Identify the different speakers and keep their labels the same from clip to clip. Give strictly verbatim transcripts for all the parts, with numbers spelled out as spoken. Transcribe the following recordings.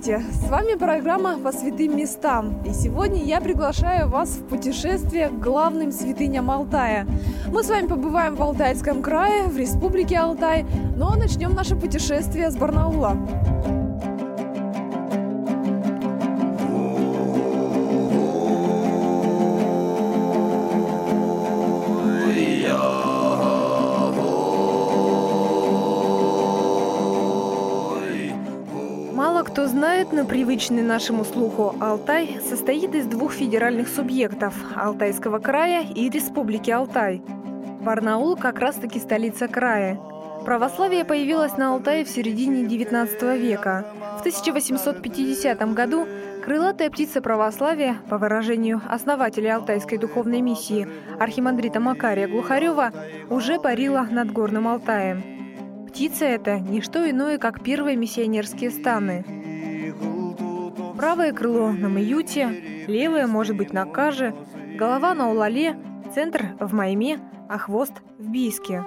Speaker 1: Здравствуйте! С вами программа «По святым местам». И сегодня я приглашаю вас в путешествие к главным святыням Алтая. Мы с вами побываем в Алтайском крае, в Республике Алтай, но начнем наше путешествие с Барнаула. Мало кто знает, но привычный нашему слуху Алтай состоит из двух федеральных субъектов – Алтайского края и Республики Алтай. Барнаул как раз-таки столица края. Православие появилось на Алтае в середине девятнадцатого века. В тысяча восемьсот пятидесятом году крылатая птица православия, по выражению основателя Алтайской духовной миссии архимандрита Макария Глухарева, уже парила над Горным Алтаем. Птица эта – не что иное, как первые миссионерские станы. Правое крыло на Маюте, левое, может быть, на Каже, голова на Улале, центр в Майме, а хвост в Бийске.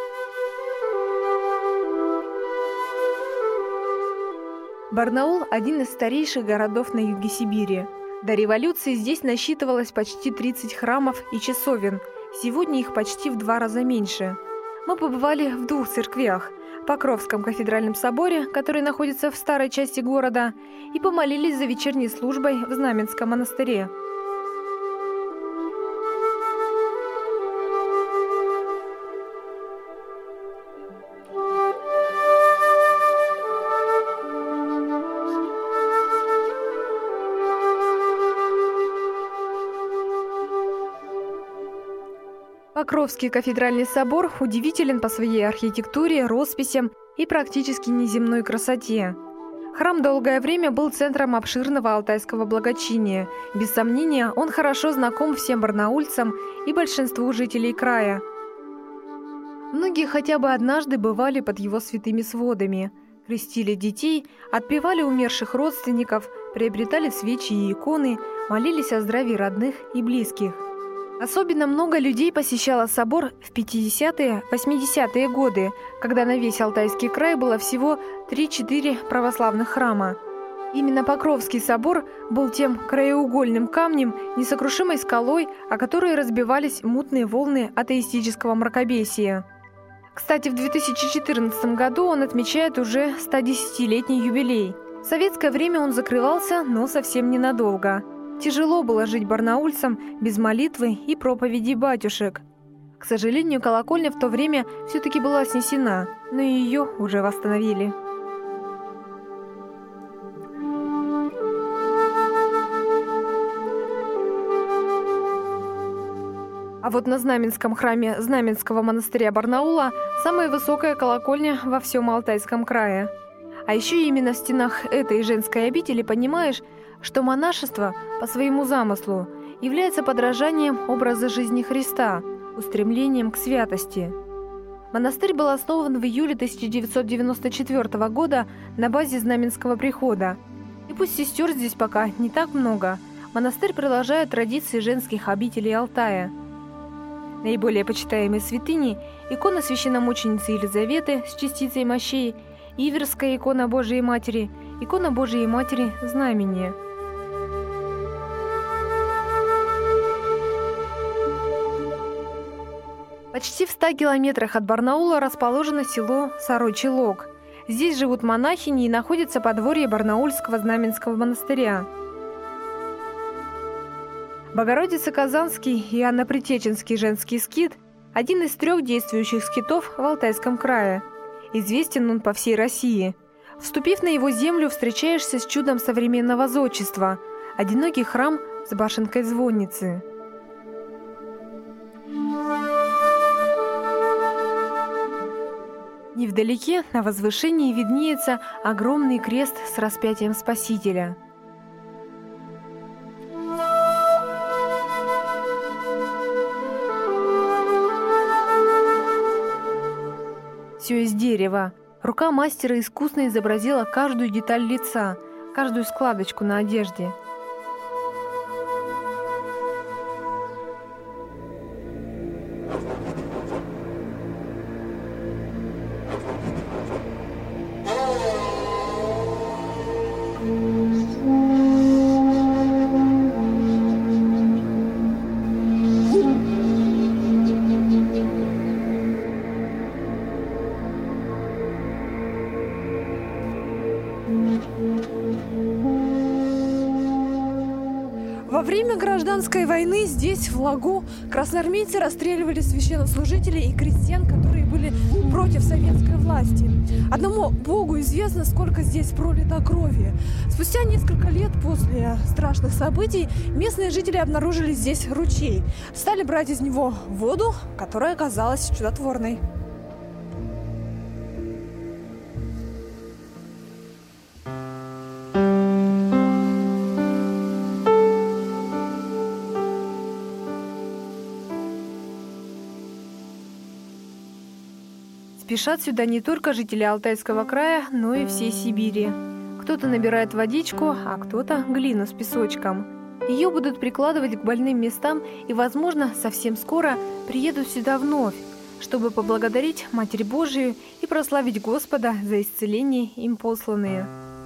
Speaker 1: Барнаул – один из старейших городов на юге Сибири. До революции здесь насчитывалось почти тридцать храмов и часовен. Сегодня их почти в два раза меньше. Мы побывали в двух церквях – Покровском кафедральном соборе, который находится в старой части города, и помолились за вечерней службой в Знаменском монастыре. Покровский кафедральный собор удивителен по своей архитектуре, росписям и практически неземной красоте. Храм долгое время был центром обширного алтайского благочиния. Без сомнения, он хорошо знаком всем барнаульцам и большинству жителей края. Многие хотя бы однажды бывали под его святыми сводами, крестили детей, отпевали умерших родственников, приобретали свечи и иконы, молились о здравии родных и близких. Особенно много людей посещало собор в пятидесятые-восьмидесятые годы, когда на весь Алтайский край было всего три-четыре православных храма. Именно Покровский собор был тем краеугольным камнем, несокрушимой скалой, о которой разбивались мутные волны атеистического мракобесия. Кстати, в две тысячи четырнадцатом году он отмечает уже стодесятилетний юбилей. В советское время он закрывался, но совсем ненадолго. Тяжело было жить барнаульцам без молитвы и проповедей батюшек. К сожалению, колокольня в то время все-таки была снесена, но ее уже восстановили. А вот на Знаменском храме Знаменского монастыря Барнаула самая высокая колокольня во всем Алтайском крае. А еще именно в стенах этой женской обители понимаешь, что монашество по своему замыслу является подражанием образа жизни Христа, устремлением к святости. Монастырь был основан в июле тысяча девятьсот девяносто четвёртого года на базе Знаменского прихода. И пусть сестер здесь пока не так много, монастырь продолжает традиции женских обителей Алтая. Наиболее почитаемые святыни – икона священномученицы Елизаветы с частицей мощей, Иверская икона Божией Матери, икона Божией Матери Знамения. Почти в ста километрах от Барнаула расположено село Сорочий Лог. Здесь живут монахини и находится подворье Барнаульского Знаменского монастыря. Богородица-Казанский и Анно-Притеченский женский скит – один из трех действующих скитов в Алтайском крае. Известен он по всей России. Вступив на его землю, встречаешься с чудом современного зодчества – одинокий храм с башенкой звонницы. Невдалеке на возвышении виднеется огромный крест с распятием Спасителя. Все из дерева. Рука мастера искусно изобразила каждую деталь лица, каждую складочку на одежде. Во время гражданской войны здесь, в Лагу, красноармейцы расстреливали священнослужителей и крестьян, которые были против советской власти. Одному Богу известно, сколько здесь пролито крови. Спустя несколько лет после страшных событий местные жители обнаружили здесь ручей. Стали брать из него воду, которая оказалась чудотворной. Спешат сюда не только жители Алтайского края, но и всей Сибири. Кто-то набирает водичку, а кто-то глину с песочком. Ее будут прикладывать к больным местам и, возможно, совсем скоро приедут сюда вновь, чтобы поблагодарить Матерь Божию и прославить Господа за исцеление им посланные.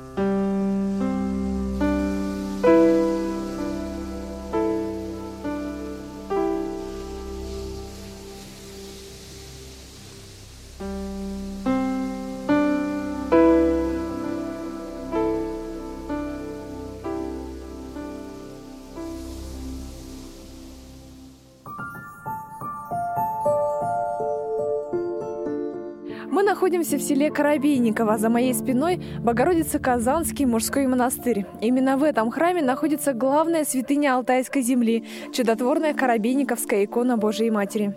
Speaker 1: Мы находимся в селе Коробейниково. За моей спиной Богородица-Казанский мужской монастырь. Именно в этом храме находится главная святыня Алтайской земли – чудотворная Коробейниковская икона Божией Матери.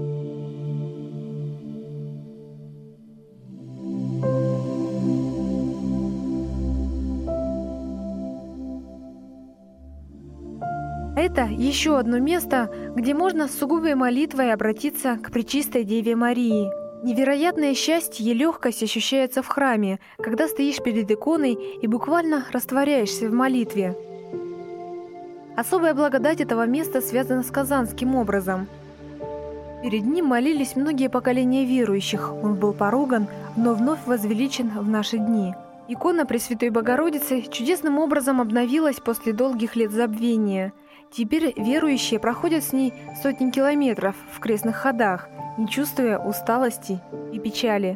Speaker 1: Это еще одно место, где можно с сугубой молитвой обратиться к Пречистой Деве Марии. Невероятное счастье и легкость ощущается в храме, когда стоишь перед иконой и буквально растворяешься в молитве. Особая благодать этого места связана с казанским образом. Перед ним молились многие поколения верующих, он был поруган, но вновь возвеличен в наши дни. Икона Пресвятой Богородицы чудесным образом обновилась после долгих лет забвения. Теперь верующие проходят с ней сотни километров в крестных ходах, не чувствуя усталости и печали.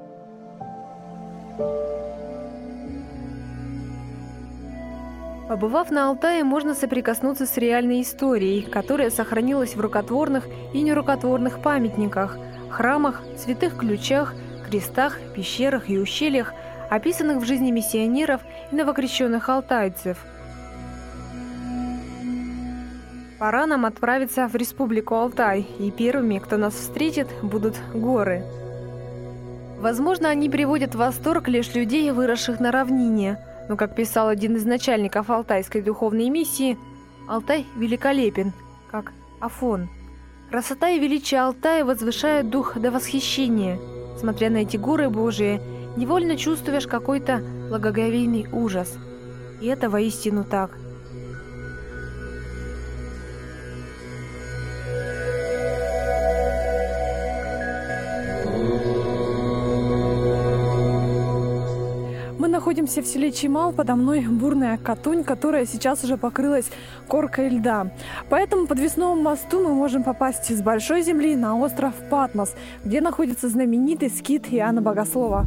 Speaker 1: Побывав на Алтае, можно соприкоснуться с реальной историей, которая сохранилась в рукотворных и нерукотворных памятниках, храмах, святых ключах, крестах, пещерах и ущельях, описанных в жизни миссионеров и новокрещенных алтайцев. Пора нам отправиться в Республику Алтай, и первыми, кто нас встретит, будут горы. Возможно, они приводят в восторг лишь людей, выросших на равнине, но, как писал один из начальников Алтайской духовной миссии, Алтай великолепен, как Афон. Красота и величие Алтая возвышают дух до восхищения. Смотря на эти горы Божии, невольно чувствуешь какой-то благоговейный ужас. И это воистину так. Мы находимся в селе Чимал, подо мной бурная Катунь, которая сейчас уже покрылась коркой льда. По этому подвесному мосту мы можем попасть с Большой Земли на остров Патмос, где находится знаменитый скит Иоанна Богослова.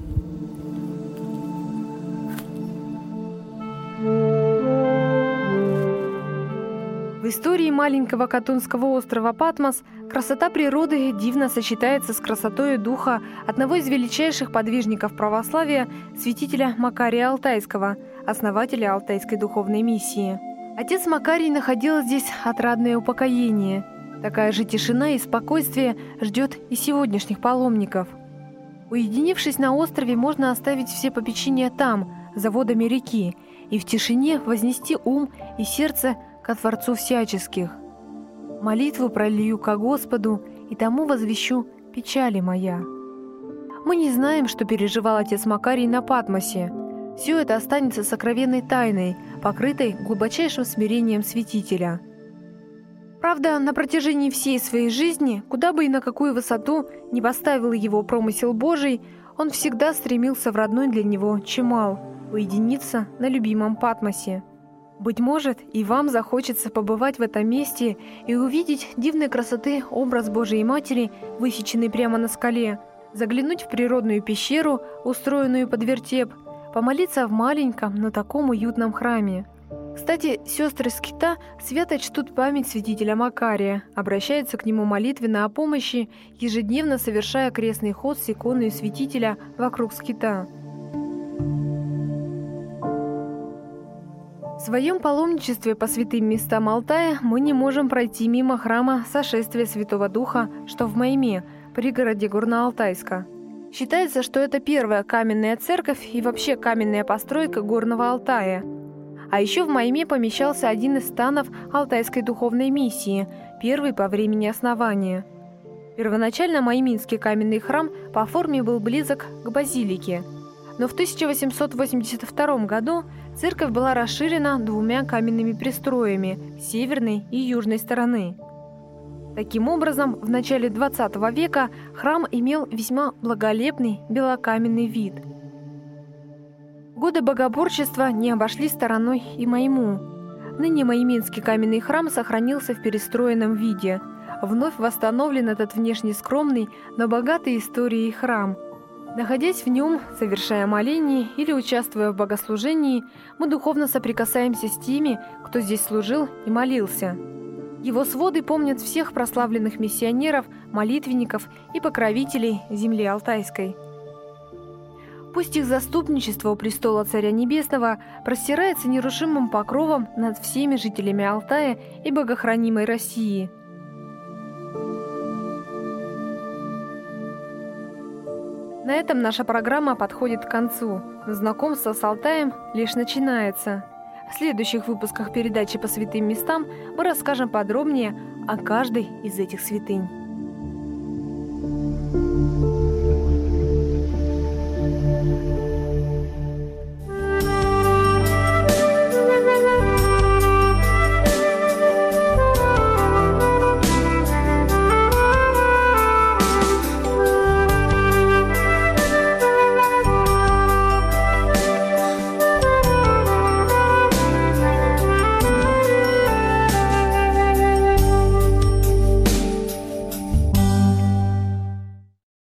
Speaker 1: В истории маленького Катунского острова Патмос красота природы дивно сочетается с красотой духа одного из величайших подвижников православия, святителя Макария Алтайского, основателя Алтайской духовной миссии. Отец Макарий находил здесь отрадное упокоение. Такая же тишина и спокойствие ждет и сегодняшних паломников. Уединившись на острове, можно оставить все попечения там, за водами реки, и в тишине вознести ум и сердце ко Творцу всяческих. Молитву пролью ко Господу, и тому возвещу печали моя. Мы не знаем, что переживал отец Макарий на Патмосе. Все это останется сокровенной тайной, покрытой глубочайшим смирением святителя. Правда, на протяжении всей своей жизни, куда бы и на какую высоту не поставил его промысел Божий, он всегда стремился в родной для него Чимал, уединиться на любимом Патмосе. Быть может, и вам захочется побывать в этом месте и увидеть дивной красоты образ Божией Матери, высеченный прямо на скале, заглянуть в природную пещеру, устроенную под вертеп, помолиться в маленьком, но таком уютном храме. Кстати, сестры Скита свято чтут память святителя Макария, обращаются к нему молитвенно о помощи, ежедневно совершая крестный ход с иконой святителя вокруг Скита. В своем паломничестве по святым местам Алтая мы не можем пройти мимо храма Сошествия Святого Духа, что в Майме, пригороде Горно-Алтайска. Считается, что это первая каменная церковь и вообще каменная постройка Горного Алтая. А еще в Майме помещался один из станов Алтайской духовной миссии, первый по времени основания. Первоначально Майминский каменный храм по форме был близок к базилике. Но в тысяча восемьсот восемьдесят втором году церковь была расширена двумя каменными пристроями с северной и южной стороны. Таким образом, в начале двадцатого века храм имел весьма благолепный белокаменный вид. Годы богоборчества не обошли стороной и Майму. Ныне Майминский каменный храм сохранился в перестроенном виде. Вновь восстановлен этот внешне скромный, но богатый историей храм. Находясь в нем, совершая моления или участвуя в богослужении, мы духовно соприкасаемся с теми, кто здесь служил и молился. Его своды помнят всех прославленных миссионеров, молитвенников и покровителей земли Алтайской. Пусть их заступничество у престола Царя Небесного простирается нерушимым покровом над всеми жителями Алтая и богохранимой России. На этом наша программа подходит к концу, но знакомство с Алтаем лишь начинается. В следующих выпусках передачи по святым местам мы расскажем подробнее о каждой из этих святынь.